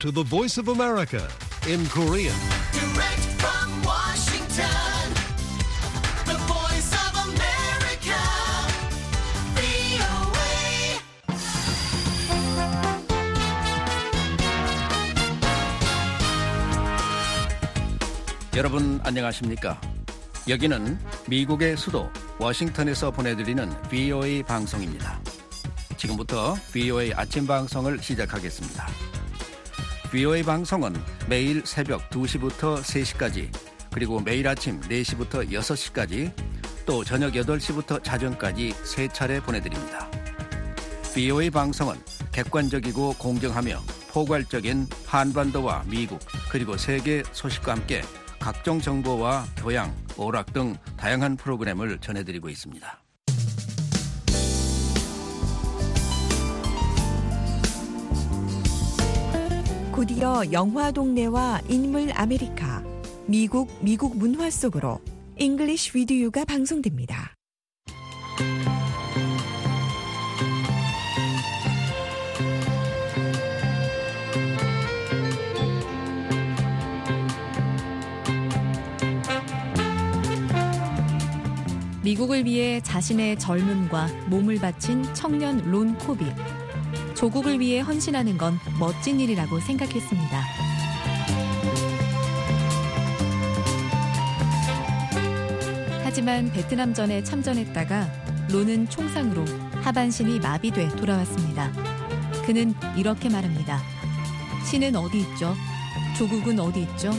to the Voice of America in Korean. Direct from Washington, the voice of America, VOA. 여러분 안녕하십니까? 여기는 미국의 수도 워싱턴에서 보내드리는 VOA 방송입니다. 지금부터 VOA 아침 방송을 시작하겠습니다. VOA 방송은 매일 새벽 2시부터 3시까지, 그리고 매일 아침 4시부터 6시까지, 또 저녁 8시부터 자정까지 3차례 보내드립니다. VOA 방송은 객관적이고 공정하며 포괄적인 한반도와 미국, 그리고 세계 소식과 함께 각종 정보와 교양, 오락 등 다양한 프로그램을 전해드리고 있습니다. 곧이어 영화 동네와 인물 아메리카, 미국 문화 속으로 English with You가 방송됩니다. 미국을 위해 자신의 젊음과 몸을 바친 청년 론 코빅. 조국을 위해 헌신하는 건 멋진 일이라고 생각했습니다. 하지만 베트남전에 참전했다가 론은 총상으로 하반신이 마비돼 돌아왔습니다. 그는 이렇게 말합니다. 신은 어디 있죠? 조국은 어디 있죠?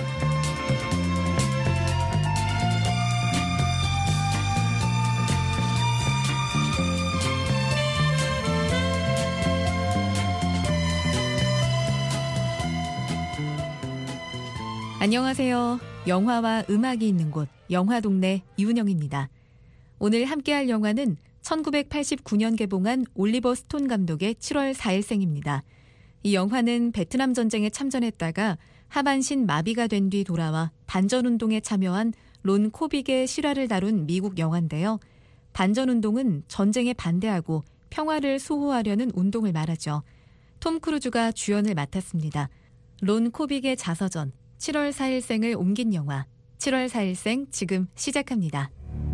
안녕하세요. 영화와 음악이 있는 곳 영화동네 이은영입니다. 오늘 함께할 영화는 1989년 개봉한 올리버 스톤 감독의 7월 4일생입니다. 이 영화는 베트남 전쟁에 참전했다가 하반신 마비가 된 뒤 돌아와 반전운동에 참여한 론 코빅의 실화를 다룬 미국 영화인데요. 반전운동은 전쟁에 반대하고 평화를 수호하려는 운동을 말하죠. 톰 크루즈가 주연을 맡았습니다. 론 코빅의 자서전 7월 4일생을 옮긴 영화 7월 4일생 지금 시작합니다.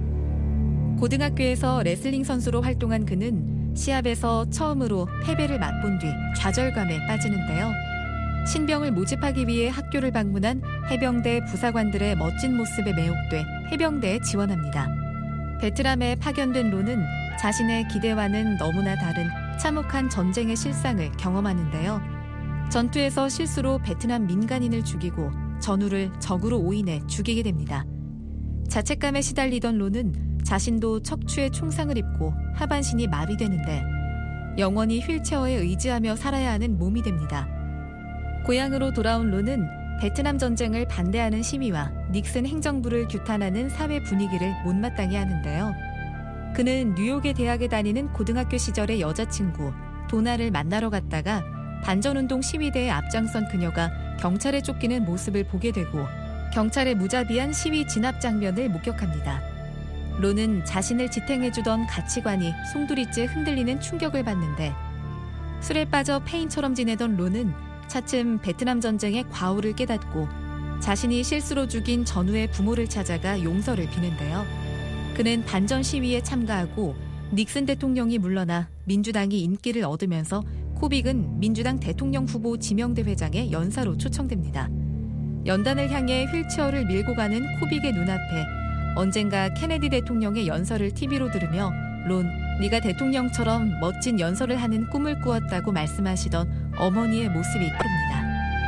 고등학교에서 레슬링 선수로 활동한 그는 시합에서 처음으로 패배를 맛본 뒤 좌절감에 빠지는데요. 신병을 모집하기 위해 학교를 방문한 해병대 부사관들의 멋진 모습에 매혹돼 해병대에 지원합니다. 베트남에 파견된 론은 자신의 기대와는 너무나 다른 참혹한 전쟁의 실상을 경험하는데요. 전투에서 실수로 베트남 민간인을 죽이고 전우를 적으로 오인해 죽이게 됩니다. 자책감에 시달리던 론은 자신도 척추에 총상을 입고 하반신이 마비되는데 영원히 휠체어에 의지하며 살아야 하는 몸이 됩니다. 고향으로 돌아온 론은 베트남 전쟁을 반대하는 시위와 닉슨 행정부를 규탄하는 사회 분위기를 못마땅해 하는데요. 그는 뉴욕의 대학에 다니는 고등학교 시절의 여자친구 도나를 만나러 갔다가 반전운동 시위대에 앞장선 그녀가 경찰에 쫓기는 모습을 보게 되고 경찰의 무자비한 시위 진압 장면을 목격합니다. 론은 자신을 지탱해주던 가치관이 송두리째 흔들리는 충격을 받는데 술에 빠져 폐인처럼 지내던 론은 차츰 베트남 전쟁의 과오를 깨닫고 자신이 실수로 죽인 전우의 부모를 찾아가 용서를 비는데요. 그는 반전 시위에 참가하고 닉슨 대통령이 물러나 민주당이 인기를 얻으면서 코빅은 민주당 대통령 후보 지명대 회장의 연사로 초청됩니다. 연단을 향해 휠체어를 밀고 가는 코빅의 눈앞에 언젠가 케네디 대통령의 연설을 TV로 들으며 론, 네가 대통령처럼 멋진 연설을 하는 꿈을 꾸었다고 말씀하시던 어머니의 모습이 떠오릅니다.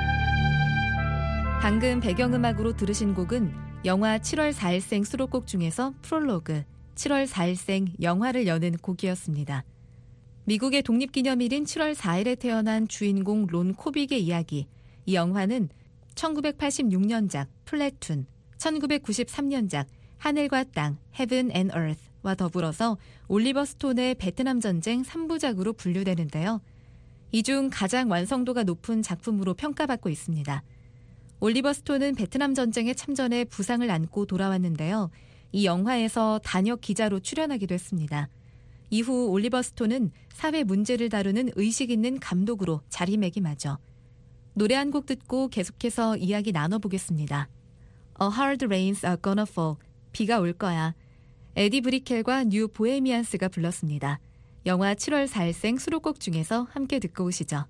방금 배경음악으로 들으신 곡은 영화 7월 4일생 수록곡 중에서 프롤로그 7월 4일생 영화를 여는 곡이었습니다. 미국의 독립기념일인 7월 4일에 태어난 주인공 론 코빅의 이야기. 이 영화는 1986년작 플래툰, 1993년작 하늘과 땅 Heaven and Earth와 더불어서 올리버 스톤의 베트남 전쟁 3부작으로 분류되는데요. 이 중 가장 완성도가 높은 작품으로 평가받고 있습니다. 올리버 스톤은 베트남 전쟁에 참전해 부상을 안고 돌아왔는데요. 이 영화에서 단역 기자로 출연하기도 했습니다. 이후 올리버 스톤은 사회 문제를 다루는 의식 있는 감독으로 자리매김하죠. 노래 한 곡 듣고 계속해서 이야기 나눠보겠습니다. A hard rains are gonna fall. 비가 올 거야. 에디 브리켈과 뉴 보헤미안스가 불렀습니다. 영화 7월 4일생 수록곡 중에서 함께 듣고 오시죠.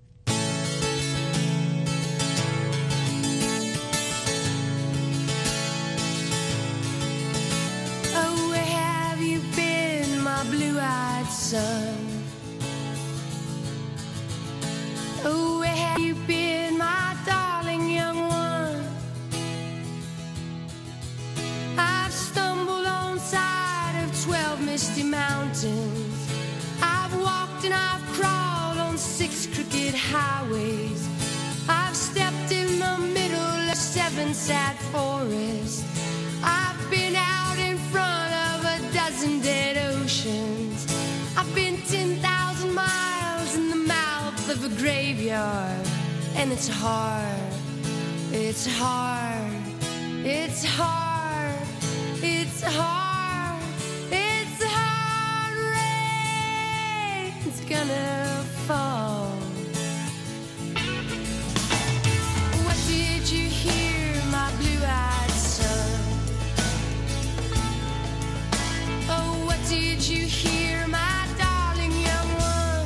Oh, where have you been, my blue-eyed son? Oh, where have you been, my darling young one? I've stumbled on side of 12 misty mountains. I've walked and I've crawled on 6 crooked highways. I've stepped in the middle of 7 sad forests. I've been out in front of a dozen dead oceans. I've been 10,000 miles in the mouth of a graveyard. And it's hard, it's hard, it's hard, it's hard, it's hard. Rain's gonna fall. What did you hear, my blue-eyed son? Oh, what did you hear, my darling young one?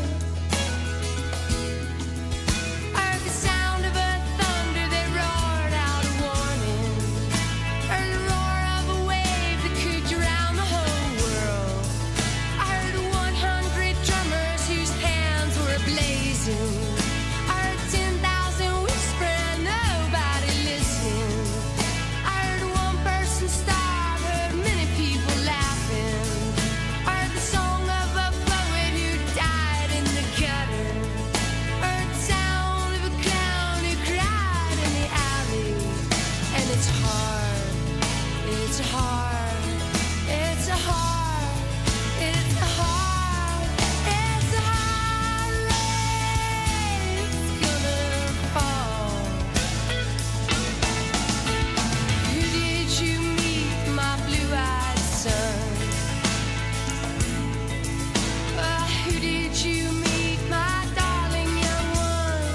I heard the sound of a thunder that roared out a warning. Heard the roar of a wave that could drown the whole world. I heard 100 drummers whose hands were blazing. I heard 10,000 whisper and nobody listening. I heard one person starve, heard many people laughing. I heard the song of a poet who died in the gutter. I heard the sound of a clown who cried in the alley. And it's hard, it's hard, it's hard, it's hard, it's hard. Rain's gonna fall. Who did you meet, my blue-eyed son? Who did you meet, my darling young one?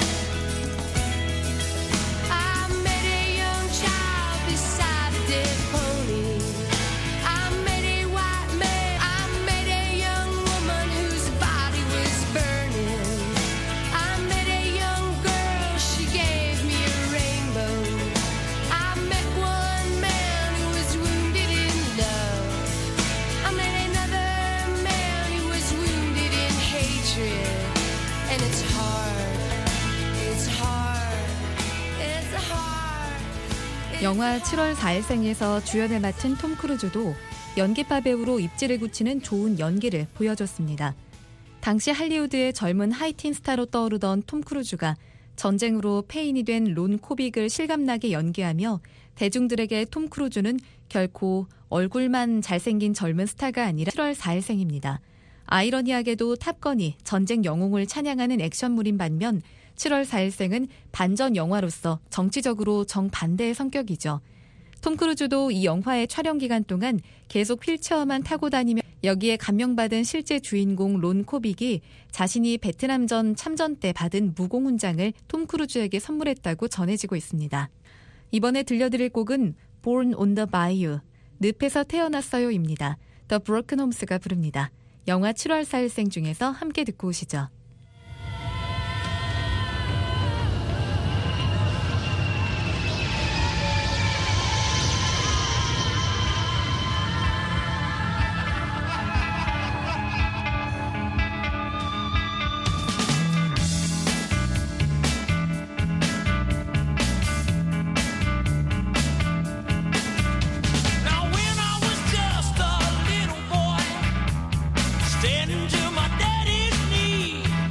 I met a young child beside a dead pony. I met a white man. I met a young woman whose body was burning. I met a young girl, she gave me a rainbow. I met one man who was wounded in love. I met another man who was wounded in hatred. And it's hard, it's hard, it's hard. 영화 7월 4일생에서 주연을 맡은 톰 크루즈도 연기파 배우로 입지를 굳히는 좋은 연기를 보여줬습니다. 당시 할리우드의 젊은 하이틴 스타로 떠오르던 톰 크루즈가 전쟁으로 폐인이 된 론 코빅을 실감나게 연기하며 대중들에게 톰 크루즈는 결코 얼굴만 잘생긴 젊은 스타가 아니라 7월 4일생입니다. 아이러니하게도 탑건이 전쟁 영웅을 찬양하는 액션물인 반면 7월 4일생은 반전 영화로서 정치적으로 정반대의 성격이죠. 톰 크루즈도 이 영화의 촬영 기간 동안 계속 휠체어만 타고 다니며 여기에 감명받은 실제 주인공 론 코빅이 자신이 베트남전 참전 때 받은 무공훈장을 톰 크루즈에게 선물했다고 전해지고 있습니다. 이번에 들려드릴 곡은 Born on the Bayou, 늪에서 태어났어요입니다. The Broken Homes가 부릅니다. 영화 7월 4일생 중에서 함께 듣고 오시죠. Now when I was just a little boy, standing to my daddy's knee,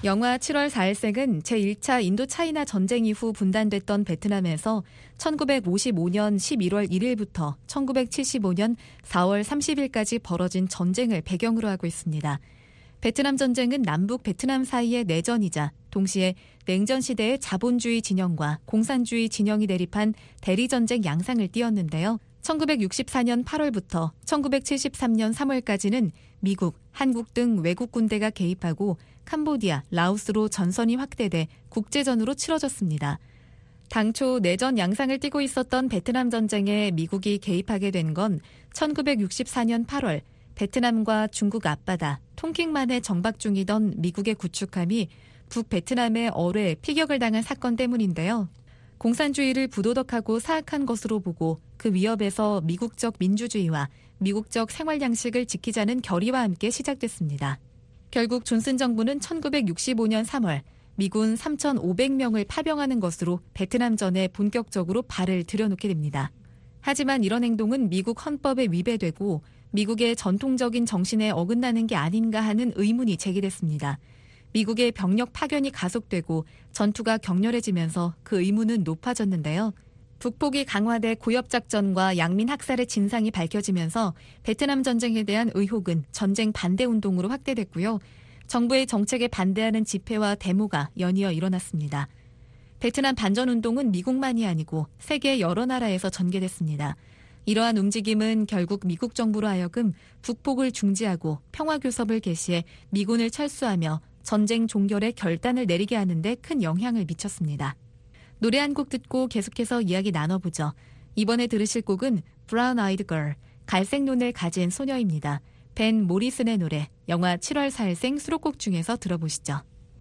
영화 7월 4일생은 제1차 인도차이나 전쟁 이후 분단됐던 베트남에서 1955년 11월 1일부터 1975년 4월 30일까지 벌어진 전쟁을 배경으로 하고 있습니다. 베트남 전쟁은 남북 베트남 사이의 내전이자 동시에 냉전 시대의 자본주의 진영과 공산주의 진영이 대립한 대리전쟁 양상을 띄었는데요. 1964년 8월부터 1973년 3월까지는 미국, 한국 등 외국 군대가 개입하고 캄보디아, 라오스로 전선이 확대돼 국제전으로 치러졌습니다. 당초 내전 양상을 띠고 있었던 베트남 전쟁에 미국이 개입하게 된 건 1964년 8월 베트남과 중국 앞바다 통킹만에 정박 중이던 미국의 구축함이 북베트남의 어뢰 피격을 당한 사건 때문인데요. 공산주의를 부도덕하고 사악한 것으로 보고 그 위협에서 미국적 민주주의와 미국적 생활 양식을 지키자는 결의와 함께 시작됐습니다. 결국 존슨 정부는 1965년 3월 미군 3,500명을 파병하는 것으로 베트남전에 본격적으로 발을 들여놓게 됩니다. 하지만 이런 행동은 미국 헌법에 위배되고 미국의 전통적인 정신에 어긋나는 게 아닌가 하는 의문이 제기됐습니다. 미국의 병력 파견이 가속되고 전투가 격렬해지면서 그 의문은 높아졌는데요. 북폭이 강화돼 고엽작전과 양민 학살의 진상이 밝혀지면서 베트남 전쟁에 대한 의혹은 전쟁 반대 운동으로 확대됐고요. 정부의 정책에 반대하는 집회와 데모가 연이어 일어났습니다. 베트남 반전 운동은 미국만이 아니고 세계 여러 나라에서 전개됐습니다. 이러한 움직임은 결국 미국 정부로 하여금 북폭을 중지하고 평화교섭을 개시해 미군을 철수하며 전쟁 종결의 결단을 내리게 하는 데 큰 영향을 미쳤습니다. 노래 한 곡 듣고 계속해서 이야기 나눠보죠. 이번에 들으실 곡은 Brown Eyed Girl, 갈색 눈을 가진 소녀입니다. 벤 모리슨의 노래, 영화 7월 4일생 수록곡 중에서 들어보시죠.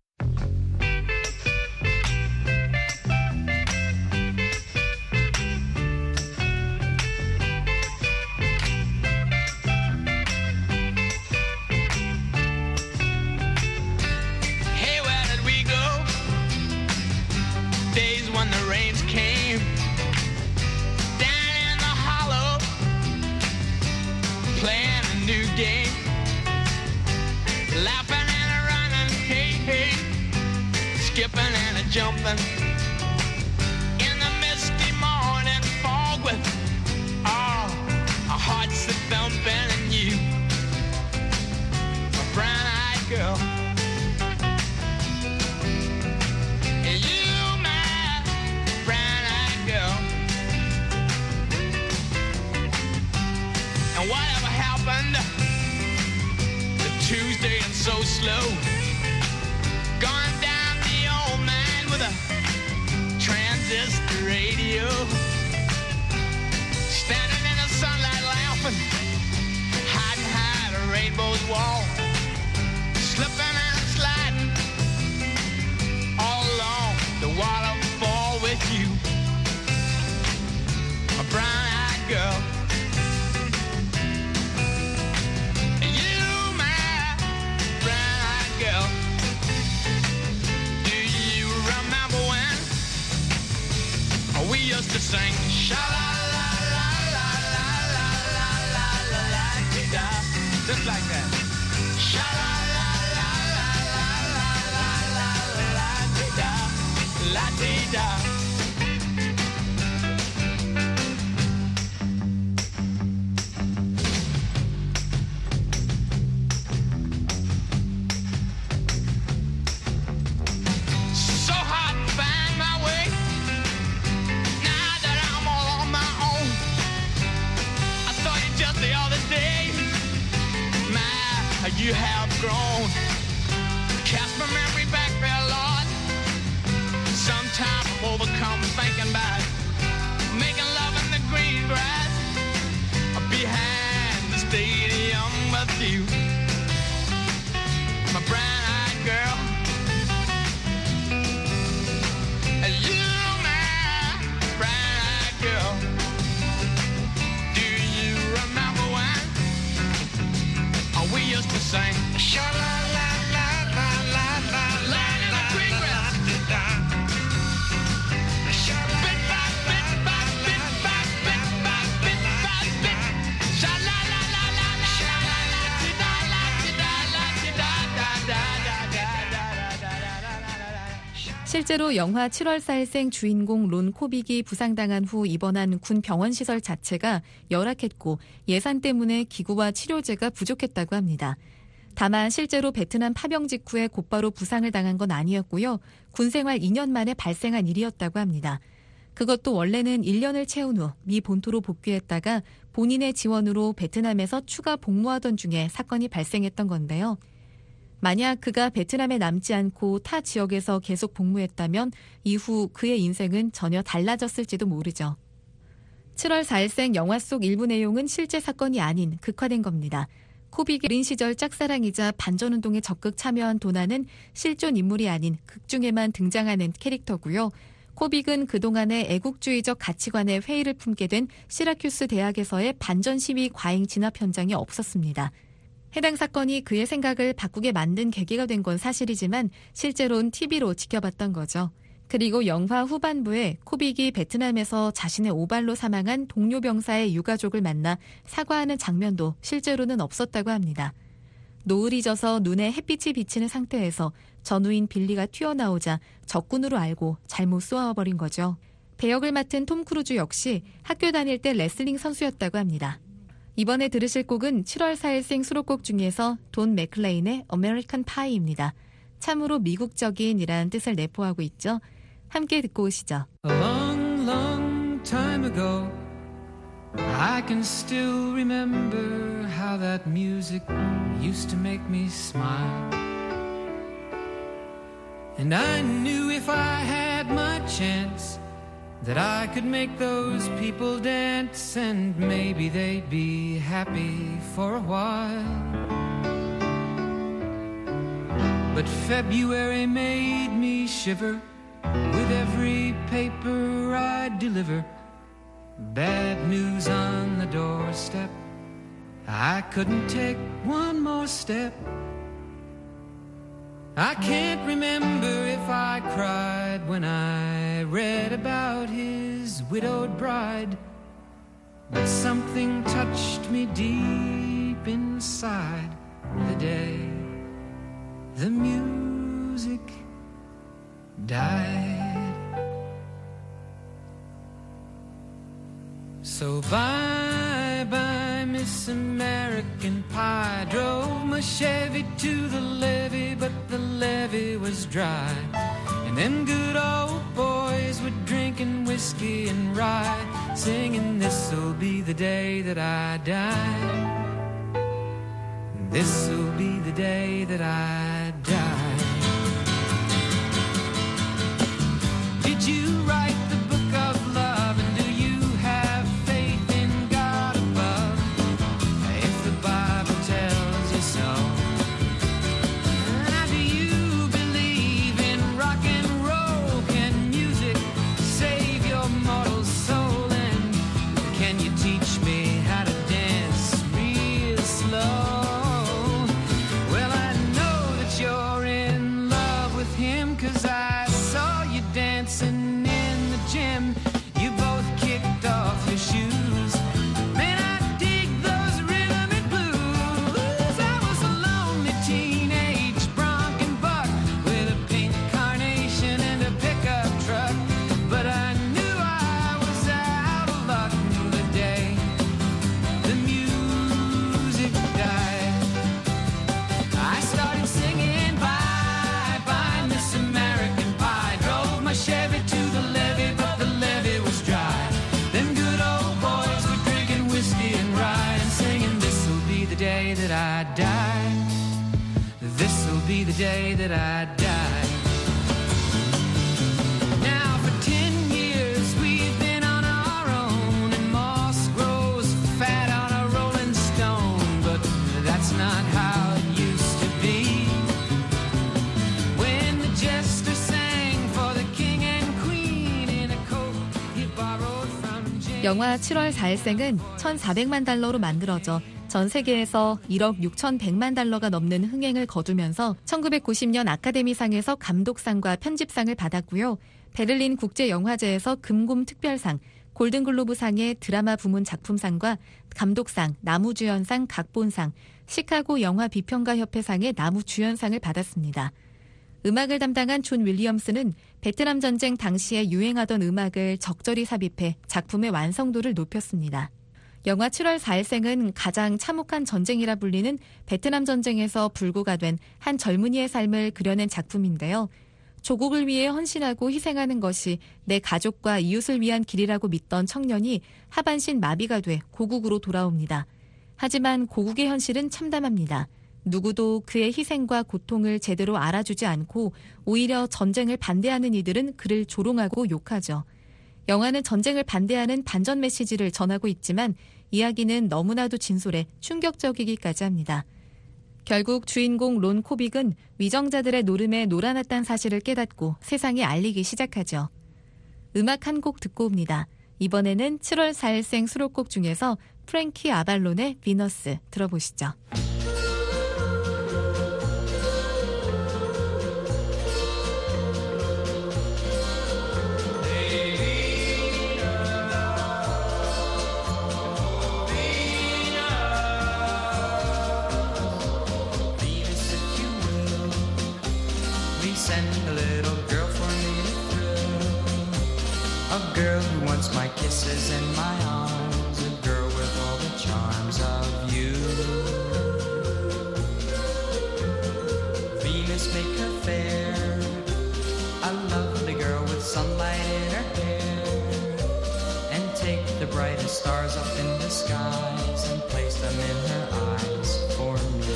Hey, where did we go? Days when the rains came down in the hollow, playing a new game, laughing and a running, hey, hey, skipping and a jumping in the misty morning fog with our hearts that thumping and you, a brown-eyed girl. You, my brown-eyed girl. And whatever happened to Tuesday and so slow? Gone down the old man with a transistor radio, standing in the sunlight laughing, hiding behind a rainbow's wall, slipping and sliding all along the waterfall with you, a brown-eyed girl. You, my brown-eyed girl. Do you remember when we used to sing sha la la la la la la la la la la da, just like that. Sha la la la la la la la la la da, la dee da. So hard to find my way. Now that I'm all on my own, I saw you just the other day. My, you have grown. Cast my memory back there, Lord. Sometimes I'm overcome thinking about making love in the green grass behind the stadium with you, my brown-eyed girl. You, my brown-eyed girl. Do you remember when we used to sing sha la la la la la la la in the green grass? Bit by bit by bit by bit by bit by bit. Sha la la la la la la la la da la da la da da da da da da da da. 실제로 영화 7월 4일생 주인공 론 코빅이 부상당한 후 입원한 군 병원 시설 자체가 열악했고 예산 때문에 기구와 치료제가 부족했다고 합니다. 다만 실제로 베트남 파병 직후에 곧바로 부상을 당한 건 아니었고요. 군 생활 2년 만에 발생한 일이었다고 합니다. 그것도 원래는 1년을 채운 후 미 본토로 복귀했다가 본인의 지원으로 베트남에서 추가 복무하던 중에 사건이 발생했던 건데요. 만약 그가 베트남에 남지 않고 타 지역에서 계속 복무했다면 이후 그의 인생은 전혀 달라졌을지도 모르죠. 7월 4일생 영화 속 일부 내용은 실제 사건이 아닌 극화된 겁니다. 코빅의 어린 시절 짝사랑이자 반전운동에 적극 참여한 도나는 실존 인물이 아닌 극 중에만 등장하는 캐릭터고요. 코빅은 그동안의 애국주의적 가치관에 회의를 품게 된 시라큐스 대학에서의 반전 시위 과잉 진압 현장에 없었습니다. 해당 사건이 그의 생각을 바꾸게 만든 계기가 된 건 사실이지만 실제로는 TV로 지켜봤던 거죠. 그리고 영화 후반부에 코빅이 베트남에서 자신의 오발로 사망한 동료 병사의 유가족을 만나 사과하는 장면도 실제로는 없었다고 합니다. 노을이 져서 눈에 햇빛이 비치는 상태에서 전우인 빌리가 튀어나오자 적군으로 알고 잘못 쏘아버린 거죠. 배역을 맡은 톰 크루즈 역시 학교 다닐 때 레슬링 선수였다고 합니다. 이번에 들으실 곡은 7월 4일생 수록곡 중에서 돈 맥클레인의 아메리칸 파이입니다. 참으로 미국적인이라는 뜻을 내포하고 있죠. 함께 듣고 오시죠. A long, long time ago, I can still remember how that music used to make me smile. And I knew if I had my chance that I could make those people dance and maybe they'd be happy for a while. But February made me shiver with every paper I deliver. Bad news on the doorstep. I couldn't take one more step. I can't remember if I cried when I read about his widowed bride, but something touched me deep inside the day the music died. So bye-bye, Miss American Pie. Drove my Chevy to the levee, but the levee was dry. And them good old boys were drinking whiskey and rye, singing, this'll be the day that I die. This'll be the day that I die. Did you write the book of love, and do you have faith in God above? If the Bible tells you so. Do you believe in rock and roll? Can music save your mortal soul? And can you teach me how to dance real slow? Well, I know that you're in love with him, 'cause I saw you dancing in the gym. You both kicked off your shoes. Man, I dig those rhythm and blues. I was a lonely teenage bronc and buck with a pink carnation and a pickup truck, but I knew I was out of luck the day the music died. I started singing bye bye Miss American Pie. Drove my Chevy to the levee, but the levee was dry. Them good old boys were drinking whiskey and rye and singing, this'll be the day that I die. This'll be the day that I die. Now for 10 years we've been on our own, and moss grows fat on a rolling stone, but that's not how it used to be. When the jester sang for the king and queen in a coat he borrowed from James. 영화 7월 4일생은 1,400만 달러로 만들어져 전 세계에서 1억 6,100만 달러가 넘는 흥행을 거두면서 1990년 아카데미상에서 감독상과 편집상을 받았고요. 베를린 국제영화제에서 금곰 특별상, 골든글로브상의 드라마 부문 작품상과 감독상, 나무주연상, 각본상, 시카고 영화 비평가 협회상의 나무주연상을 받았습니다. 음악을 담당한 존 윌리엄스는 베트남 전쟁 당시에 유행하던 음악을 적절히 삽입해 작품의 완성도를 높였습니다. 영화 7월 4일생은 가장 참혹한 전쟁이라 불리는 베트남 전쟁에서 불구가 된 한 젊은이의 삶을 그려낸 작품인데요. 조국을 위해 헌신하고 희생하는 것이 내 가족과 이웃을 위한 길이라고 믿던 청년이 하반신 마비가 돼 고국으로 돌아옵니다. 하지만 고국의 현실은 참담합니다. 누구도 그의 희생과 고통을 제대로 알아주지 않고 오히려 전쟁을 반대하는 이들은 그를 조롱하고 욕하죠. 영화는 전쟁을 반대하는 반전 메시지를 전하고 있지만 이야기는 너무나도 진솔해 충격적이기까지 합니다. 결국 주인공 론 코빅은 위정자들의 노름에 놀아났다는 사실을 깨닫고 세상에 알리기 시작하죠. 음악 한 곡 듣고 옵니다. 이번에는 7월 4일생 수록곡 중에서 프랭키 아발론의 비너스 들어보시죠. Send a little girl for me to thrill. A girl who wants my kisses and my arms. A girl with all the charms of you. Venus, make her fair. A lovely girl with sunlight in her hair. And take the brightest stars up in the skies and place them in her eyes for me.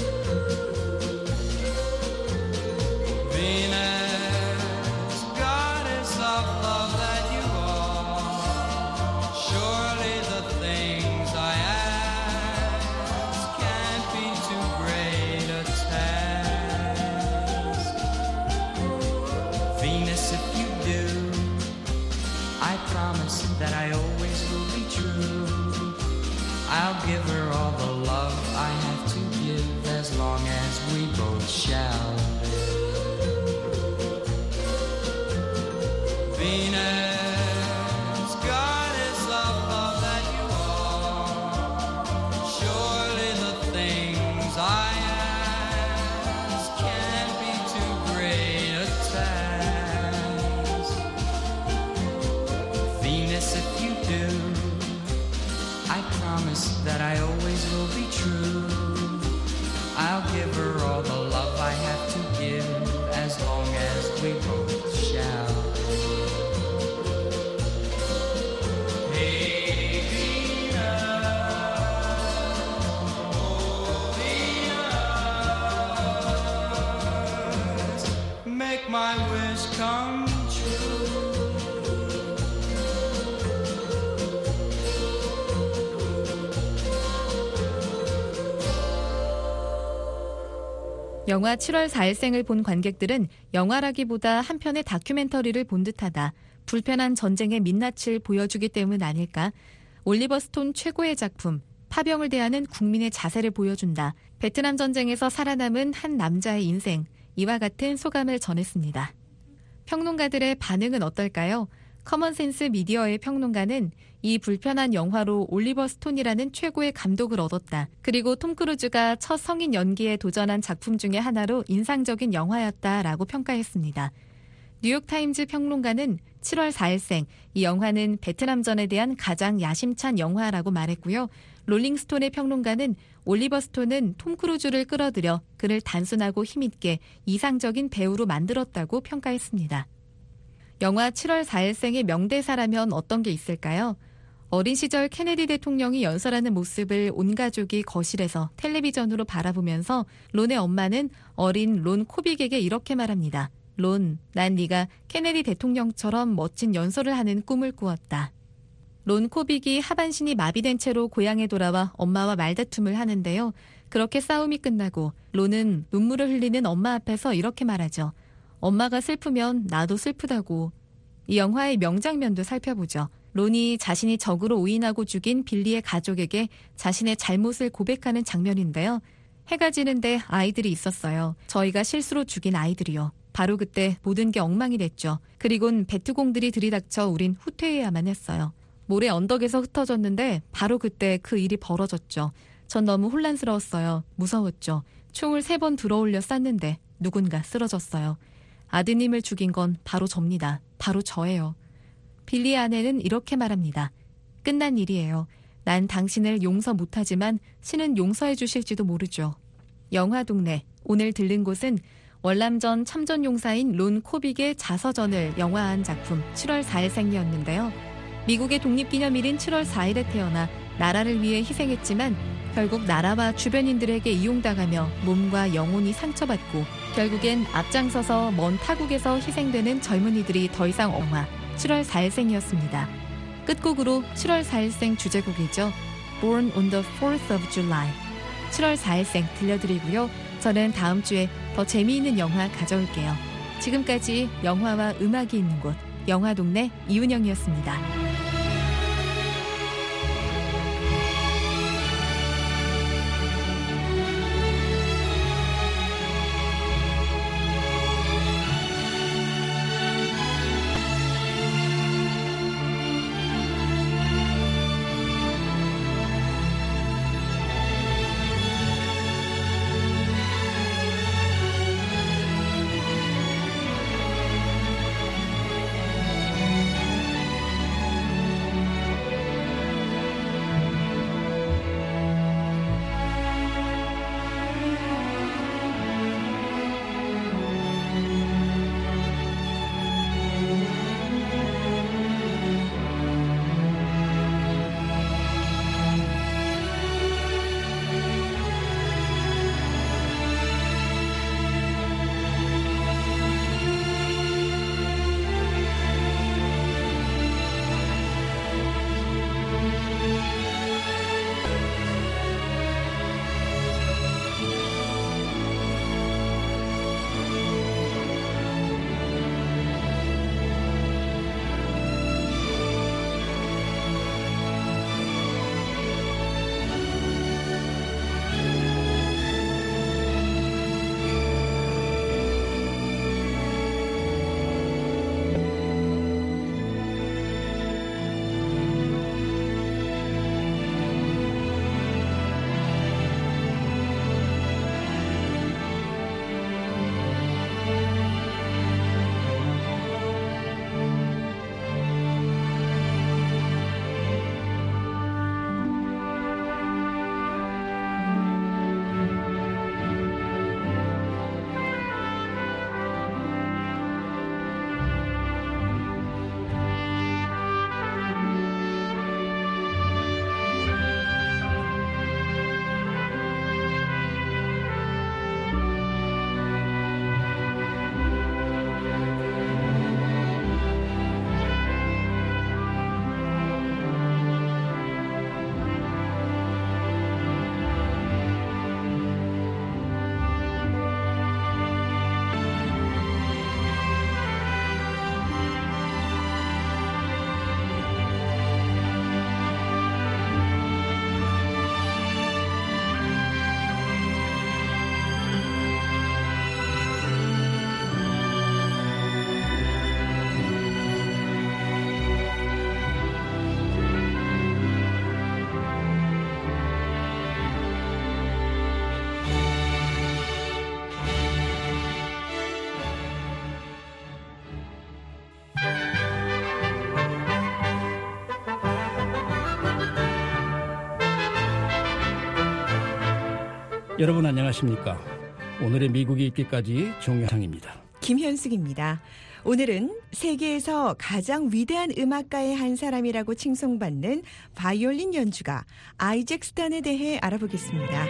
Venus, goddess of love that you are, surely the things I ask can't be too great a task. Venus, if you do, I promise that I always will be true. I'll give her all the love I have to give as long as we both shall live. Venus, goddess of love that you are, surely the things I ask can't be too great a task. Venus, if you do, I promise that I always will be true. I'll give her all the love I have to give as long as we both shall. Make my wish come true. 영화 7월 4일생을 본 관객들은 영화라기보다 한 편의 다큐멘터리를 본 듯하다. 불편한 전쟁의 민낯을 보여주기 때문 아닐까? 올리버 스톤 최고의 작품, 파병을 대하는 국민의 자세를 보여준다. 베트남 전쟁에서 살아남은 한 남자의 인생, 이와 같은 소감을 전했습니다. 평론가들의 반응은 어떨까요? 커먼센스 미디어의 평론가는 이 불편한 영화로 올리버 스톤이라는 최고의 감독을 얻었다. 그리고 톰 크루즈가 첫 성인 연기에 도전한 작품 중에 하나로 인상적인 영화였다라고 평가했습니다. 뉴욕타임즈 평론가는 7월 4일생, 이 영화는 베트남전에 대한 가장 야심찬 영화라고 말했고요. 롤링스톤의 평론가는 올리버 스톤은 톰 크루즈를 끌어들여 그를 단순하고 힘있게 이상적인 배우로 만들었다고 평가했습니다. 영화 7월 4일생의 명대사라면 어떤 게 있을까요? 어린 시절 케네디 대통령이 연설하는 모습을 온 가족이 거실에서 텔레비전으로 바라보면서 론의 엄마는 어린 론 코빅에게 이렇게 말합니다. 론, 난 네가 케네디 대통령처럼 멋진 연설을 하는 꿈을 꾸었다. 론 코빅이 하반신이 마비된 채로 고향에 돌아와 엄마와 말다툼을 하는데요. 그렇게 싸움이 끝나고 론은 눈물을 흘리는 엄마 앞에서 이렇게 말하죠. 엄마가 슬프면 나도 슬프다고. 이 영화의 명장면도 살펴보죠. 론이 자신이 적으로 오인하고 죽인 빌리의 가족에게 자신의 잘못을 고백하는 장면인데요. 해가 지는데 아이들이 있었어요. 저희가 실수로 죽인 아이들이요. 바로 그때 모든 게 엉망이 됐죠. 그리곤 베트공들이 들이닥쳐 우린 후퇴해야만 했어요. 모래 언덕에서 흩어졌는데 바로 그때 그 일이 벌어졌죠. 전 너무 혼란스러웠어요. 무서웠죠. 총을 3번 들어올려 쐈는데 누군가 쓰러졌어요. 아드님을 죽인 건 바로 접니다. 바로 저예요. 빌리의 아내는 이렇게 말합니다. 끝난 일이에요. 난 당신을 용서 못하지만 신은 용서해 주실지도 모르죠. 영화동네, 오늘 들른 곳은 월남전 참전용사인 론 코빅의 자서전을 영화화한 작품 7월 4일 생이었는데요. 미국의 독립기념일인 7월 4일에 태어나 나라를 위해 희생했지만 결국 나라와 주변인들에게 이용당하며 몸과 영혼이 상처받고 결국엔 앞장서서 먼 타국에서 희생되는 젊은이들이 더 이상 영화 7월 4일생이었습니다. 끝곡으로 7월 4일생 주제곡이죠. Born on the 4th of July. 7월 4일생 들려드리고요. 저는 다음 주에 더 재미있는 영화 가져올게요. 지금까지 영화와 음악이 있는 곳 영화동네 이은영이었습니다. 여러분 안녕하십니까? 오늘의 미국이 있기까지 종영상입니다. 김현숙입니다. 오늘은 세계에서 가장 위대한 음악가의 한 사람이라고 칭송받는 바이올린 연주가 아이잭 스탄에 대해 알아보겠습니다.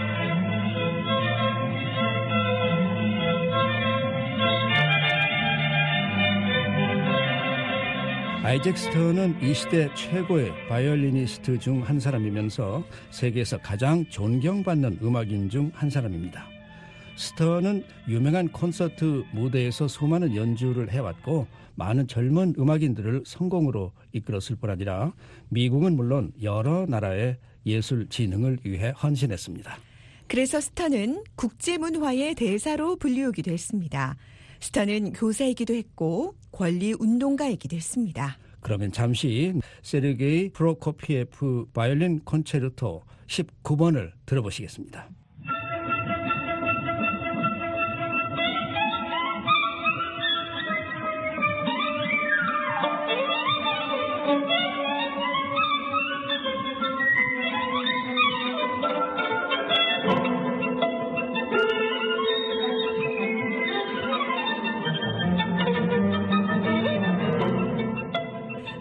아이잭 스턴은 이 시대 최고의 바이올리니스트 중 한 사람이면서 세계에서 가장 존경받는 음악인 중 한 사람입니다. 스턴은 유명한 콘서트 무대에서 수많은 연주를 해왔고 많은 젊은 음악인들을 성공으로 이끌었을 뿐 아니라 미국은 물론 여러 나라의 예술 진흥을 위해 헌신했습니다. 그래서 스턴은 국제문화의 대사로 불리우기도 했습니다. 스턴은 교사이기도 했고 권리운동가이기도 했습니다. 그러면 잠시 세르게이 프로코피에프 바이올린 콘체르토 19번을 들어보시겠습니다.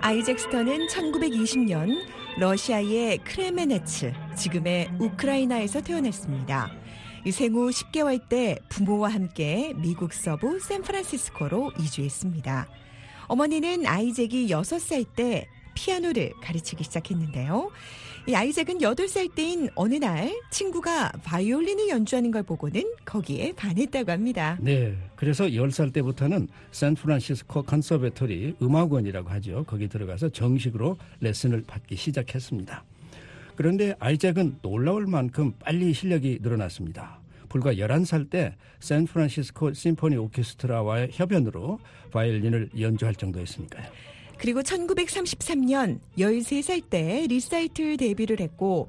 아이잭 스턴은 1920년 러시아의 크레메네츠, 지금의 우크라이나에서 태어났습니다. 생후 10개월 때 부모와 함께 미국 서부 샌프란시스코로 이주했습니다. 어머니는 아이잭이 6살 때 피아노를 가르치기 시작했는데요. 이 아이잭은 8살 때인 어느 날 친구가 바이올린을 연주하는 걸 보고는 거기에 반했다고 합니다. 네, 그래서 10살 때부터는 샌프란시스코 컨서베토리 음악원이라고 하죠. 거기 들어가서 정식으로 레슨을 받기 시작했습니다. 그런데 아이잭은 놀라울 만큼 빨리 실력이 늘어났습니다. 불과 11살 때 샌프란시스코 심포니 오케스트라와의 협연으로 바이올린을 연주할 정도였으니까요. 그리고 1933년 13살 때 리사이틀 데뷔를 했고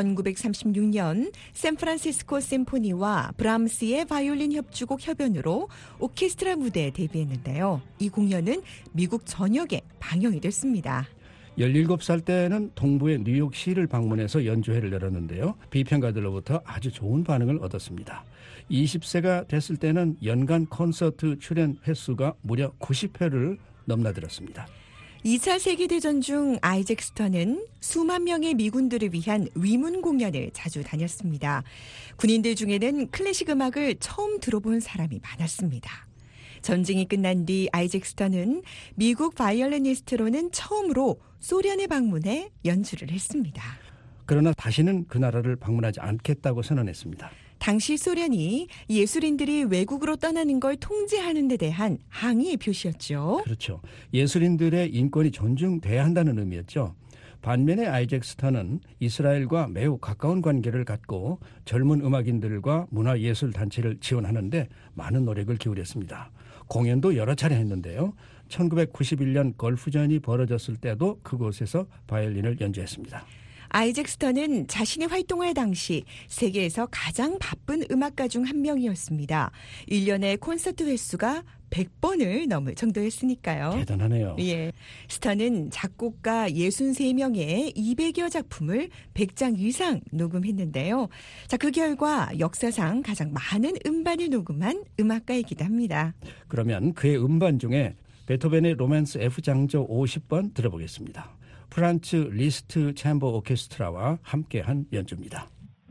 1936년 샌프란시스코 심포니와 브람스의 바이올린 협주곡 협연으로 오케스트라 무대에 데뷔했는데요. 이 공연은 미국 전역에 방영이 됐습니다. 17살 때는 동부의 뉴욕시를 방문해서 연주회를 열었는데요. 비평가들로부터 아주 좋은 반응을 얻었습니다. 20세가 됐을 때는 연간 콘서트 출연 횟수가 무려 90회를 넘나들었습니다. 2차 세계대전 중 아이잭 스턴은 수만 명의 미군들을 위한 위문 공연을 자주 다녔습니다. 군인들 중에는 클래식 음악을 처음 들어본 사람이 많았습니다. 전쟁이 끝난 뒤 아이잭 스턴은 미국 바이올리니스트로는 처음으로 소련에 방문해 연주를 했습니다. 그러나 다시는 그 나라를 방문하지 않겠다고 선언했습니다. 당시 소련이 예술인들이 외국으로 떠나는 걸 통제하는 데 대한 항의 표시였죠. 그렇죠. 예술인들의 인권이 존중돼야 한다는 의미였죠. 반면에 아이잭 스턴은 이스라엘과 매우 가까운 관계를 갖고 젊은 음악인들과 문화예술단체를 지원하는 데 많은 노력을 기울였습니다. 공연도 여러 차례 했는데요. 1991년 걸프전이 벌어졌을 때도 그곳에서 바이올린을 연주했습니다. 아이잭 스턴은 자신의 활동할 당시 세계에서 가장 바쁜 음악가 중 한 명이었습니다. 1년의 콘서트 횟수가 100번을 넘을 정도였으니까요. 대단하네요. 예, 스턴은 작곡가 63명의 200여 작품을 100장 이상 녹음했는데요. 자, 그 결과 역사상 가장 많은 음반을 녹음한 음악가이기도 합니다. 그러면 그의 음반 중에 베토벤의 로맨스 F장조 50번 들어보겠습니다. 프란츠 리스트 챔버 오케스트라와 함께한 연주입니다.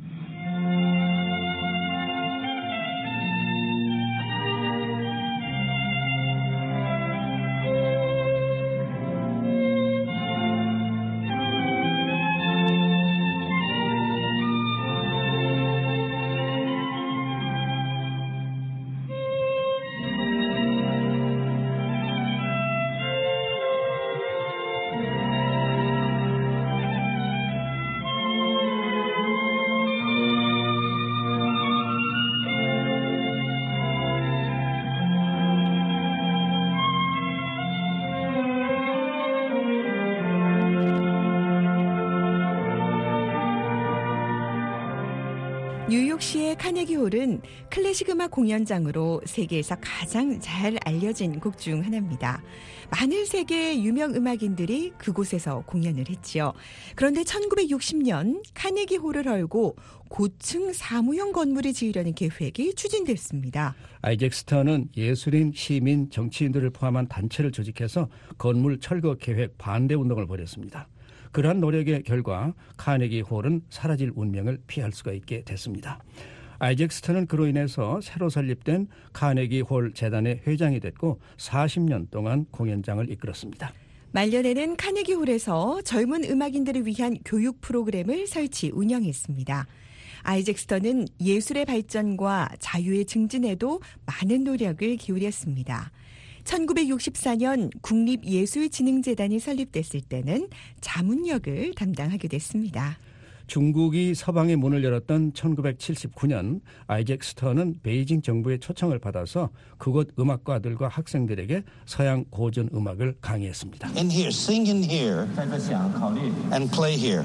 뉴욕시의 카네기 홀은 클래식 음악 공연장으로 세계에서 가장 잘 알려진 곡 중 하나입니다. 많은 세계의 유명 음악인들이 그곳에서 공연을 했지요. 그런데 1960년 카네기 홀을 헐고 고층 사무용 건물을 지으려는 계획이 추진됐습니다. 아이잭 스턴은 예술인, 시민, 정치인들을 포함한 단체를 조직해서 건물 철거 계획 반대 운동을 벌였습니다. 그러한 노력의 결과 카네기 홀은 사라질 운명을 피할 수가 있게 됐습니다. 아이잭 스턴은 그로 인해서 새로 설립된 카네기 홀 재단의 회장이 됐고 40년 동안 공연장을 이끌었습니다. 말년에는 카네기 홀에서 젊은 음악인들을 위한 교육 프로그램을 설치 운영했습니다. 아이잭 스턴은 예술의 발전과 자유의 증진에도 많은 노력을 기울였습니다. 1964년 국립예술진흥재단이 설립됐을 때는 자문역을 담당하게 됐습니다. 중국이 서방의 문을 열었던 1979년 아이잭 스턴은 베이징 정부의 초청을 받아서 그곳 음악가들과 학생들에게 서양 고전 음악을 강의했습니다. In here, sing in here, and play here.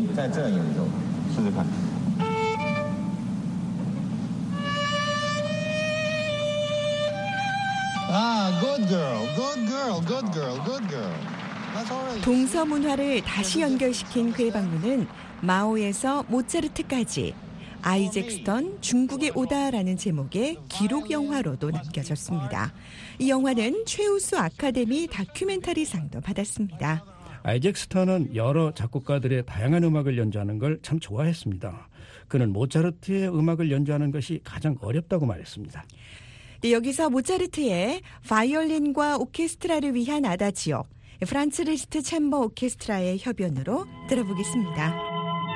Ah, good girl, good girl, good girl, good girl. That's all right. 동서 문화를 다시 연결시킨 그의 방문은 마오에서 모차르트까지 아이잭 스턴 중국에 오다라는 제목의 기록 영화로도 남겨졌습니다. 이 영화는 최우수 아카데미 다큐멘터리상도 받았습니다. 아이잭 스턴은 여러 작곡가들의 다양한 음악을 연주하는 걸 참 좋아했습니다. 그는 모차르트의 음악을 연주하는 것이 가장 어렵다고 말했습니다. 네, 여기서 모차르트의 바이올린과 오케스트라를 위한 아다지오, 프란츠 리스트 챔버 오케스트라의 협연으로 들어보겠습니다.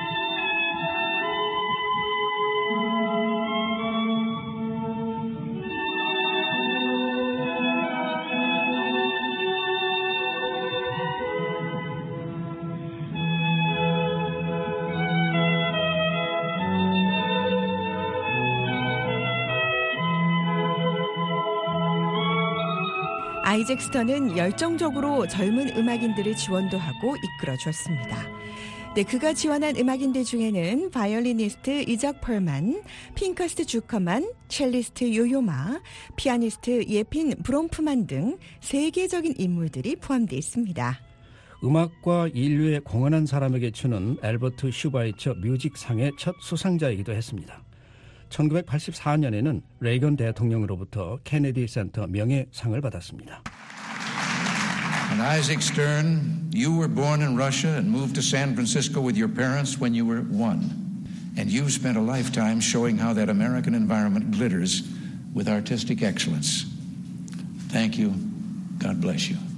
아이잭 스턴은 열정적으로 젊은 음악인들을 지원도 하고 이끌어주었습니다. 네, 그가 지원한 음악인들 중에는 바이올리니스트 이적 펄만, 핑커스트 주커만, 첼리스트 요요마, 피아니스트 예핀 브롬프만 등 세계적인 인물들이 포함되어 있습니다. 음악과 인류에 공헌한 사람에게 주는 앨버트 슈바이처 뮤직상의 첫 수상자이기도 했습니다. 1984년에는 레이건 대통령으로부터 케네디 센터 명예상을 받았습니다. And Isaac Stern, you were born in Russia and moved to San Francisco with your parents when you were 1. And you've spent a lifetime showing how that American environment glitters with artistic excellence. Thank you. God bless you.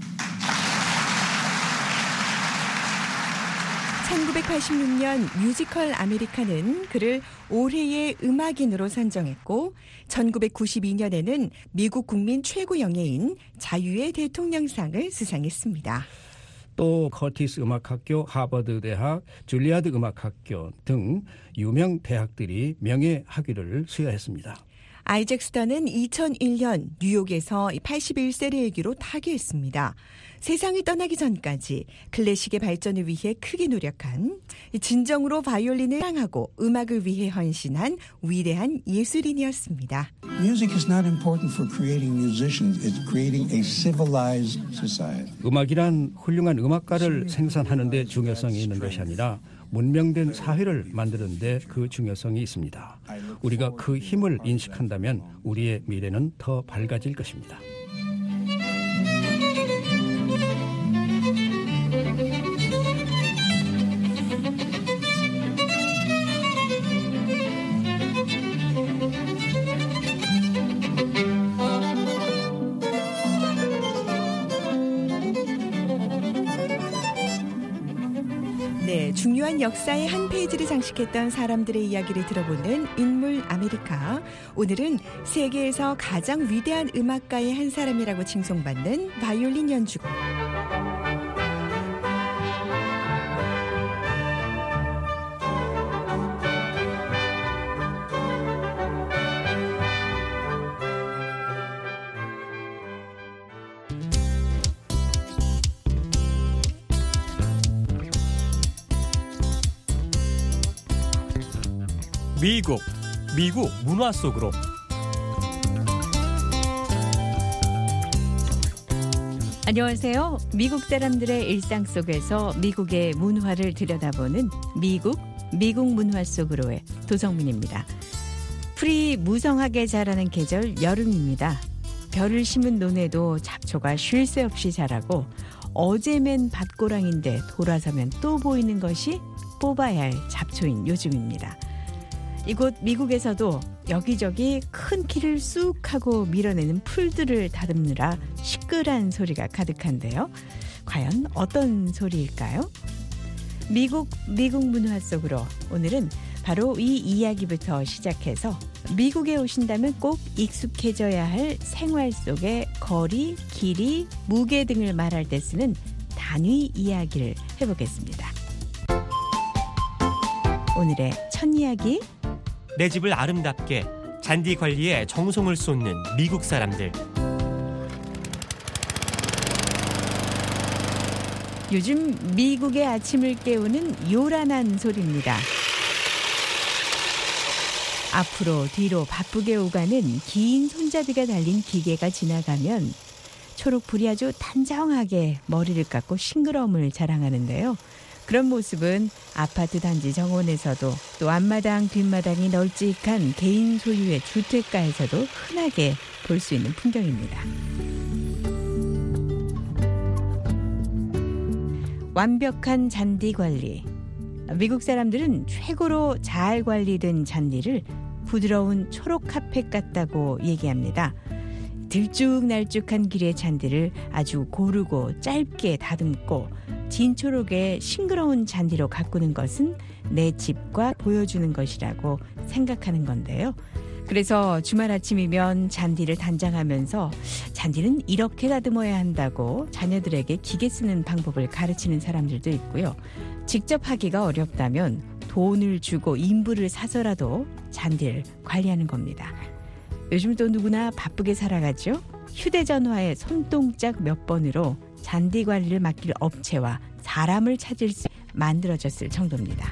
1986년 뮤지컬 아메리카는 그를 올해의 음악인으로 선정했고 1992년에는 미국 국민 최고 영예인 자유의 대통령상을 수상했습니다. 또 커티스 음악학교, 하버드 대학, 줄리아드 음악학교 등 유명 대학들이 명예 학위를 수여했습니다. 아이잭 스턴은 2001년 뉴욕에서 81세를 일기로 타계했습니다. 세상을 떠나기 전까지 클래식의 발전을 위해 크게 노력한, 진정으로 바이올린을 사랑하고 음악을 위해 헌신한 위대한 예술인이었습니다. Music is not important for creating musicians. It's creating a civilized society. 음악이란 훌륭한 음악가를 생산하는 데 중요성이 있는 것이 아니라 문명된 사회를 만드는 데 그 중요성이 있습니다. 우리가 그 힘을 인식한다면 우리의 미래는 더 밝아질 것입니다. 네, 중요한 역사의 한 페이지를 장식했던 사람들의 이야기를 들어보는 인물 아메리카. 오늘은 세계에서 가장 위대한 음악가의 한 사람이라고 칭송받는 바이올린 연주가 미국 문화 속으로. 안녕하세요. 미국 사람들의 일상 속에서 미국의 문화를 들여다보는 미국 문화 속으로의 도정민입니다. 풀이 무성하게 자라는 계절 여름입니다. 벼를 심은 논에도 잡초가 쉴 새 없이 자라고 어제 맨 밭고랑인데 돌아서면 또 보이는 것이 뽑아야 할 잡초인 요즘입니다. 이곳 미국에서도 여기저기 큰 키를 쑥 하고 밀어내는 풀들을 다듬느라 시끌한 소리가 가득한데요. 과연 어떤 소리일까요? 미국 문화 속으로 오늘은 바로 이 이야기부터 시작해서 미국에 오신다면 꼭 익숙해져야 할 생활 속의 거리, 길이, 무게 등을 말할 때 쓰는 단위 이야기를 해보겠습니다. 오늘의 첫 이야기, 내 집을 아름답게 잔디 관리에 정성을 쏟는 미국 사람들. 요즘 미국의 아침을 깨우는 요란한 소리입니다. 앞으로 뒤로 바쁘게 오가는 긴 손잡이가 달린 기계가 지나가면 초록불이 아주 단정하게 머리를 깎고 싱그러움을 자랑하는데요. 그런 모습은 아파트 단지 정원에서도 또 앞마당 뒷마당이 널찍한 개인 소유의 주택가에서도 흔하게 볼 수 있는 풍경입니다. 완벽한 잔디 관리. 미국 사람들은 최고로 잘 관리된 잔디를 부드러운 초록 카펫 같다고 얘기합니다. 들쭉날쭉한 길의 잔디를 아주 고르고 짧게 다듬고 진초록의 싱그러운 잔디로 가꾸는 것은 내 집과 보여주는 것이라고 생각하는 건데요. 그래서 주말 아침이면 잔디를 단장하면서 잔디는 이렇게 다듬어야 한다고 자녀들에게 기계 쓰는 방법을 가르치는 사람들도 있고요. 직접 하기가 어렵다면 돈을 주고 인부를 사서라도 잔디를 관리하는 겁니다. 요즘 또 누구나 바쁘게 살아가죠. 휴대전화의 손동작 몇 번으로 잔디 관리를 맡길 업체와 사람을 찾을 수 만들어졌을 정도입니다.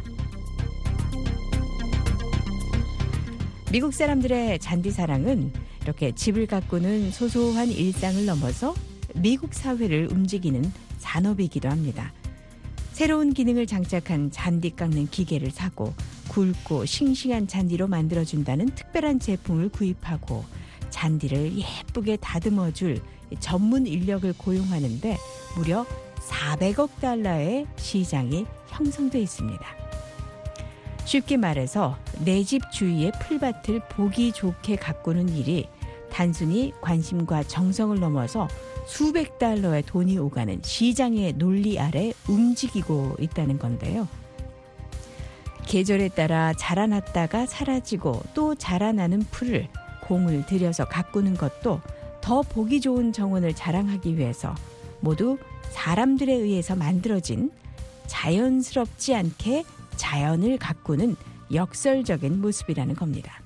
미국 사람들의 잔디 사랑은 이렇게 집을 가꾸는 소소한 일상을 넘어서 미국 사회를 움직이는 산업이기도 합니다. 새로운 기능을 장착한 잔디 깎는 기계를 사고 굵고 싱싱한 잔디로 만들어준다는 특별한 제품을 구입하고 잔디를 예쁘게 다듬어줄 전문 인력을 고용하는데 무려 400억 달러의 시장이 형성돼 있습니다. 쉽게 말해서 내 집 주위의 풀밭을 보기 좋게 가꾸는 일이 단순히 관심과 정성을 넘어서 수백 달러의 돈이 오가는 시장의 논리 아래 움직이고 있다는 건데요. 계절에 따라 자라났다가 사라지고 또 자라나는 풀을 공을 들여서 가꾸는 것도 더 보기 좋은 정원을 자랑하기 위해서 모두 사람들에 의해서 만들어진 자연스럽지 않게 자연을 가꾸는 역설적인 모습이라는 겁니다.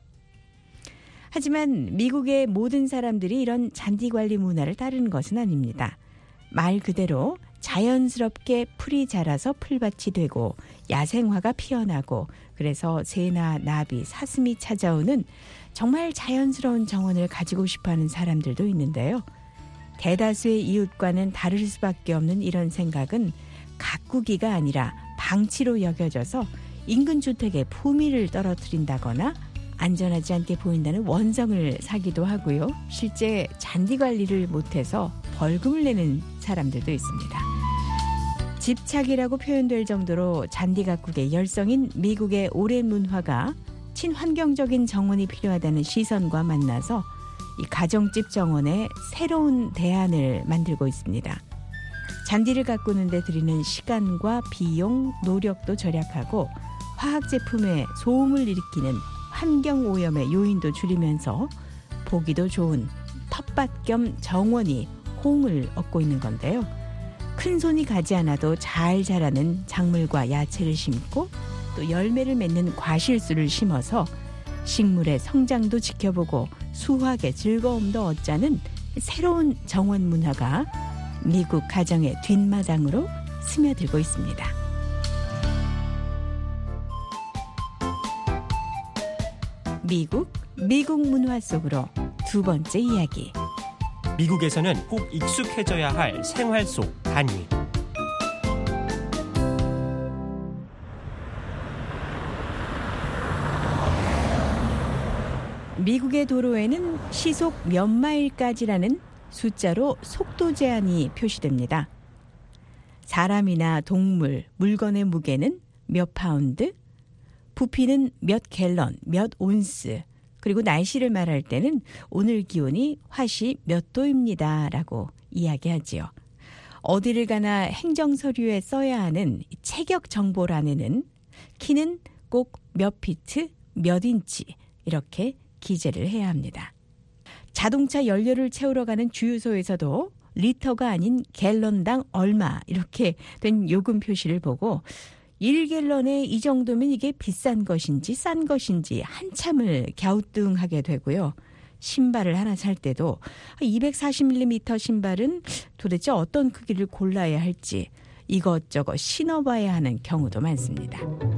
하지만 미국의 모든 사람들이 이런 잔디 관리 문화를 따르는 것은 아닙니다. 말 그대로 자연스럽게 풀이 자라서 풀밭이 되고 야생화가 피어나고 그래서 새나 나비, 사슴이 찾아오는 정말 자연스러운 정원을 가지고 싶어하는 사람들도 있는데요. 대다수의 이웃과는 다를 수밖에 없는 이런 생각은 가꾸기가 아니라 방치로 여겨져서 인근 주택의 품위를 떨어뜨린다거나 안전하지 않게 보인다는 원성을 사기도 하고요. 실제 잔디 관리를 못해서 벌금을 내는 사람들도 있습니다. 집착이라고 표현될 정도로 잔디 가꾸기에 열성인 미국의 오랜 문화가 친환경적인 정원이 필요하다는 시선과 만나서 이 가정집 정원에 새로운 대안을 만들고 있습니다. 잔디를 가꾸는 데 들이는 시간과 비용, 노력도 절약하고 화학 제품의 소음을 일으키는 환경오염의 요인도 줄이면서 보기도 좋은 텃밭 겸 정원이 호응을 얻고 있는 건데요. 큰 손이 가지 않아도 잘 자라는 작물과 야채를 심고 또 열매를 맺는 과실수를 심어서 식물의 성장도 지켜보고 수확의 즐거움도 얻자는 새로운 정원 문화가 미국 가정의 뒷마당으로 스며들고 있습니다. 미국 문화 속으로 두 번째 이야기. 미국에서는 꼭 익숙해져야 할 생활 속 단위. 미국의 도로에는 시속 몇 마일까지라는 숫자로 속도 제한이 표시됩니다. 사람이나 동물, 물건의 무게는 몇 파운드, 부피는 몇 갤런, 몇 온스, 그리고 날씨를 말할 때는 오늘 기온이 화씨 몇 도입니다 라고 이야기하지요. 어디를 가나 행정서류에 써야 하는 체격 정보란에는 키는 꼭 몇 피트, 몇 인치 이렇게 기재를 해야 합니다. 자동차 연료를 채우러 가는 주유소에서도 리터가 아닌 갤런당 얼마 이렇게 된 요금 표시를 보고 1갤런에 이 정도면 이게 비싼 것인지 싼 것인지 한참을 갸우뚱하게 되고요. 신발을 하나 살 때도 240mm 신발은 도대체 어떤 크기를 골라야 할지 이것저것 신어봐야 하는 경우도 많습니다.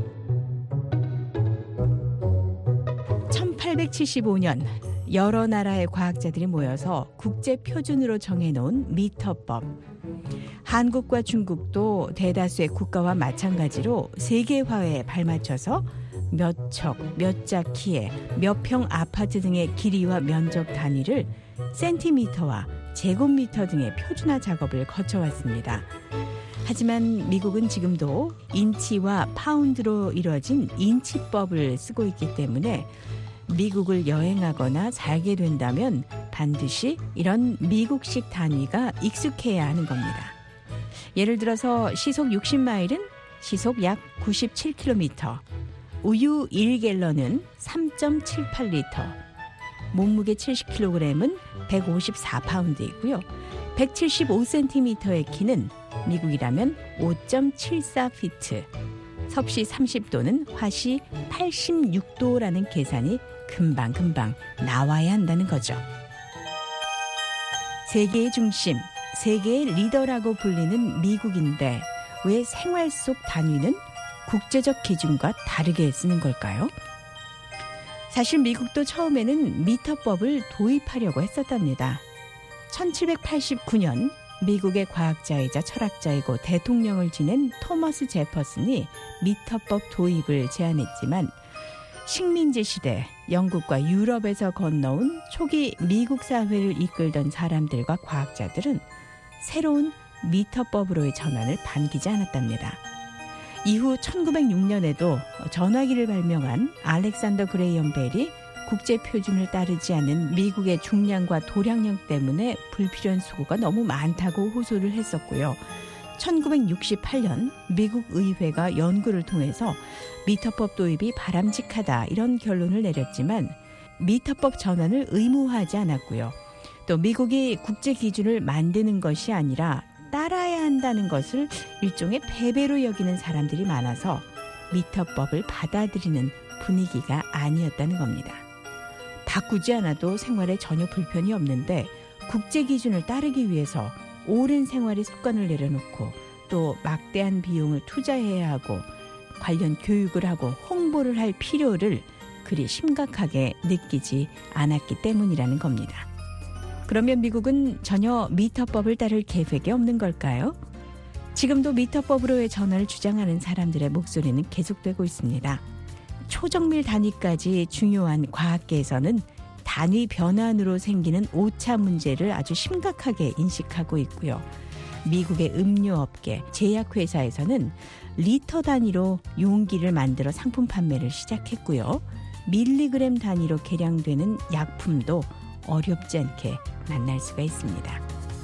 1875년 여러 나라의 과학자들이 모여서 국제 표준으로 정해놓은 미터법. 한국과 중국도 대다수의 국가와 마찬가지로 세계화에 발맞춰서 몇 척, 몇 자 키에 몇 평 아파트 등의 길이와 면적 단위를 센티미터와 제곱미터 등의 표준화 작업을 거쳐왔습니다. 하지만 미국은 지금도 인치와 파운드로 이뤄진 인치법을 쓰고 있기 때문에 미국을 여행하거나 살게 된다면 반드시 이런 미국식 단위가 익숙해야 하는 겁니다. 예를 들어서 시속 60마일은 시속 약 97km, 우유 1갤런은 3.78리터, 몸무게 70kg은 154파운드이고요. 175cm의 키는 미국이라면 5.74피트, 섭씨 30도는 화씨 86도라는 계산이 금방금방 나와야 한다는 거죠. 세계의 중심, 세계의 리더라고 불리는 미국인데 왜 생활 속 단위는 국제적 기준과 다르게 쓰는 걸까요? 사실 미국도 처음에는 미터법을 도입하려고 했었답니다. 1789년 미국의 과학자이자 철학자이고 대통령을 지낸 토머스 제퍼슨이 미터법 도입을 제안했지만 식민지 시대 영국과 유럽에서 건너온 초기 미국 사회를 이끌던 사람들과 과학자들은 새로운 미터법으로의 전환을 반기지 않았답니다. 이후 1906년에도 전화기를 발명한 알렉산더 그레이엄 벨이 국제 표준을 따르지 않는 미국의 중량과 도량령 때문에 불필요한 수고가 너무 많다고 호소를 했었고요. 1968년 미국 의회가 연구를 통해서 미터법 도입이 바람직하다 이런 결론을 내렸지만 미터법 전환을 의무화하지 않았고요. 또 미국이 국제 기준을 만드는 것이 아니라 따라야 한다는 것을 일종의 패배로 여기는 사람들이 많아서 미터법을 받아들이는 분위기가 아니었다는 겁니다. 바꾸지 않아도 생활에 전혀 불편이 없는데 국제 기준을 따르기 위해서 오랜 생활의 습관을 내려놓고 또 막대한 비용을 투자해야 하고 관련 교육을 하고 홍보를 할 필요를 그리 심각하게 느끼지 않았기 때문이라는 겁니다. 그러면 미국은 전혀 미터법을 따를 계획이 없는 걸까요? 지금도 미터법으로의 전환을 주장하는 사람들의 목소리는 계속되고 있습니다. 초정밀 단위까지 중요한 과학계에서는 단위 변환으로 생기는 오차 문제를 아주 심각하게 인식하고 있고요. 미국의 음료업계, 제약회사에서는 리터 단위로 용기를 만들어 상품 판매를 시작했고요. 밀리그램 단위로 계량되는 약품도 어렵지 않게 만날 수가 있습니다.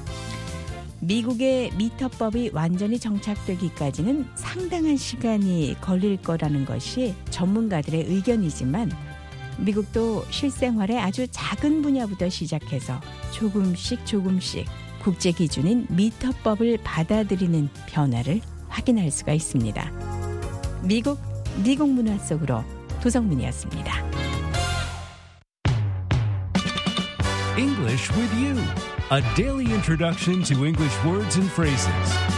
미국의 미터법이 완전히 정착되기까지는 상당한 시간이 걸릴 거라는 것이 전문가들의 의견이지만 미국도 실생활의 아주 작은 분야부터 시작해서 조금씩 국제 기준인 미터법을 받아들이는 변화를 확인할 수가 있습니다. 미국 문화 속으로 도성민이었습니다. English with you. A daily introduction to English words and phrases.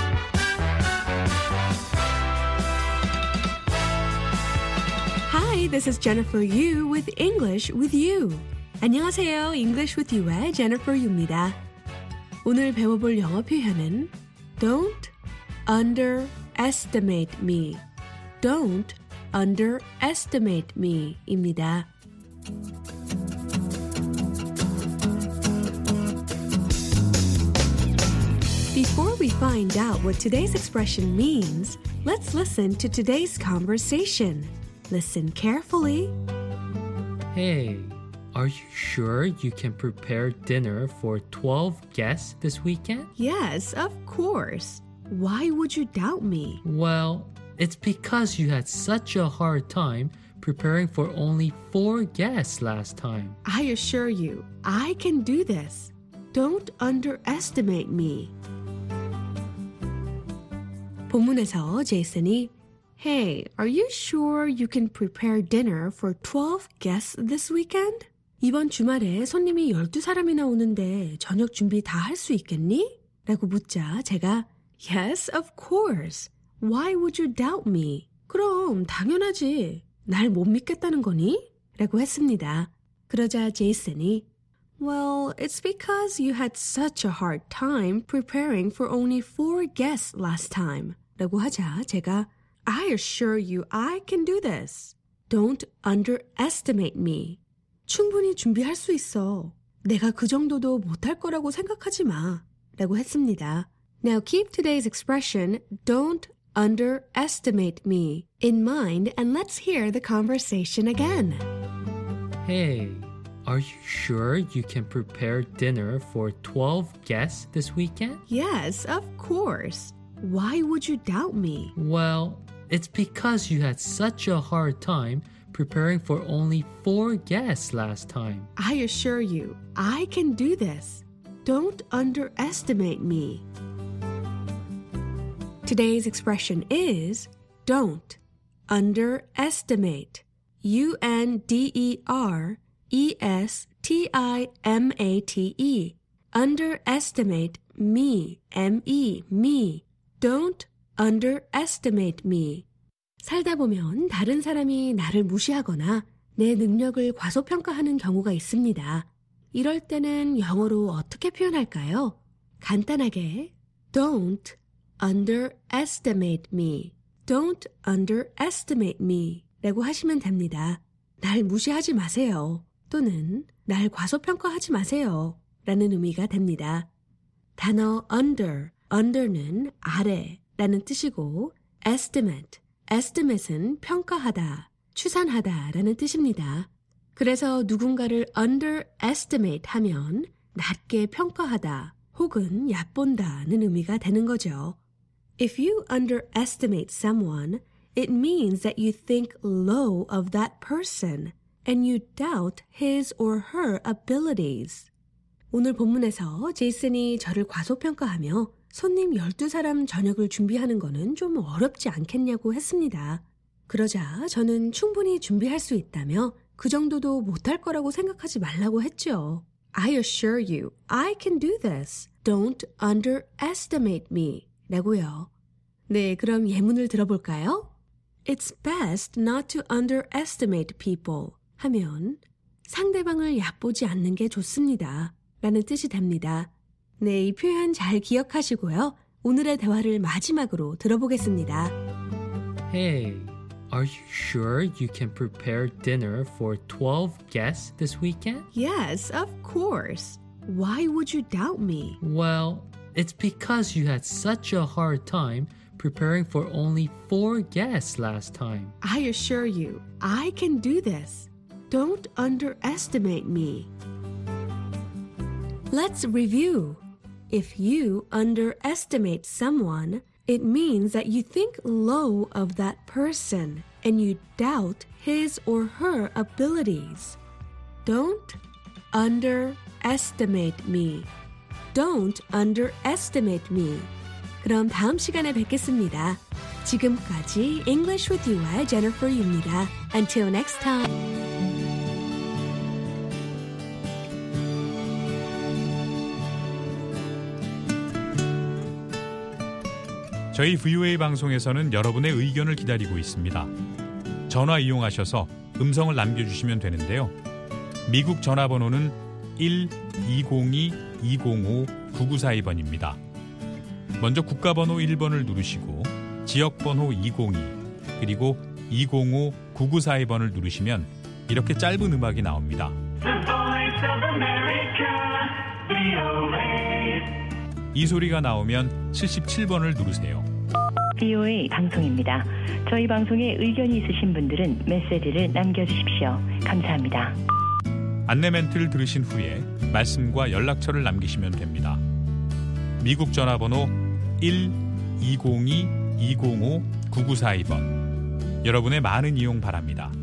Hi, this is Jennifer Yu with English with You. 안녕하세요. English with You의 Jennifer Yu입니다. 오늘 배워볼 영어 표현은 Don't underestimate me. Don't underestimate me 입니다. Before we find out what today's expression means, let's listen to today's conversation. Listen carefully. Hey, are you sure you can prepare dinner for 12 guests this weekend? Yes, of course. Why would you doubt me? Well, it's because you had such a hard time preparing for only 4 guests last time. I assure you, I can do this. Don't underestimate me. 본문에서 제이슨이 Hey, are you sure you can prepare dinner for 12 guests this weekend? 이번 주말에 손님이 12사람이나 오는데 저녁 준비 다 할 수 있겠니? 라고 묻자 제가 Yes, of course. Why would you doubt me? 그럼 당연하지. 날 못 믿겠다는 거니? 라고 했습니다. 그러자 제이슨이 Well, it's because you had such a hard time preparing for only 4 guests last time. 라고 하자 제가 I assure you I can do this. Don't underestimate me. 충분히 준비할 수 있어. 내가 그 정도도 못할 거라고 생각하지 마. 라고 했습니다. Now keep today's expression, don't underestimate me, in mind and let's hear the conversation again. Hey, are you sure you can prepare dinner for 12 guests this weekend? Yes, of course. Why would you doubt me? Well, it's because you had such a hard time preparing for only 4 guests last time. I assure you, I can do this. Don't underestimate me. Today's expression is don't underestimate. underestimate. Underestimate me. me. Don't underestimate me. 살다 보면 다른 사람이 나를 무시하거나 내 능력을 과소평가하는 경우가 있습니다. 이럴 때는 영어로 어떻게 표현할까요? 간단하게 Don't underestimate me. Don't underestimate me 라고 하시면 됩니다. 날 무시하지 마세요. 또는 날 과소평가하지 마세요 라는 의미가 됩니다. 단어 under는 아래 라는 뜻이고 estimate은 평가하다, 추산하다 라는 뜻입니다. 그래서 누군가를 underestimate 하면 낮게 평가하다 혹은 얕본다는 의미가 되는 거죠. If you underestimate someone, it means that you think low of that person and you doubt his or her abilities. 오늘 본문에서 제이슨이 저를 과소평가하며 손님 12사람 저녁을 준비하는 거는 좀 어렵지 않겠냐고 했습니다. 그러자 저는 충분히 준비할 수 있다며 그 정도도 못할 거라고 생각하지 말라고 했죠. I assure you, I can do this. Don't underestimate me. 라고요. 네, 그럼 예문을 들어볼까요? It's best not to underestimate people 하면 상대방을 얕보지 않는 게 좋습니다. 라는 뜻이 됩니다. 네, 이 표현 잘 기억하시고요. 오늘의 대화를 마지막으로 들어보겠습니다. Hey, are you sure you can prepare dinner for 12 guests this weekend? Yes, of course. Why would you doubt me? Well, it's because you had such a hard time preparing for only 4 guests last time. I assure you, I can do this. Don't underestimate me. Let's review. If you underestimate someone, it means that you think low of that person and you doubt his or her abilities. Don't underestimate me. Don't underestimate me. 그럼 다음 시간에 뵙겠습니다. 지금까지 English with You의 Jennifer Yu입니다. Until next time. 저희 VOA 방송에서는 여러분의 의견을 기다리고 있습니다. 전화 이용하셔서 음성을 남겨주시면 되는데요. 미국 전화번호는 1-202-205-9942번입니다. 먼저 국가번호 1번을 누르시고 지역번호 202 그리고 205-9942번을 누르시면 이렇게 짧은 음악이 나옵니다. 이 소리가 나오면 77번을 누르세요. VOA 방송입니다. 저희 방송에 의견이 있으신 분들은 메시지를 남겨주십시오. 감사합니다. 안내 멘트를 들으신 후에 말씀과 연락처를 남기시면 됩니다. 미국 전화번호 1-202-205-9942번. 여러분의 많은 이용 바랍니다.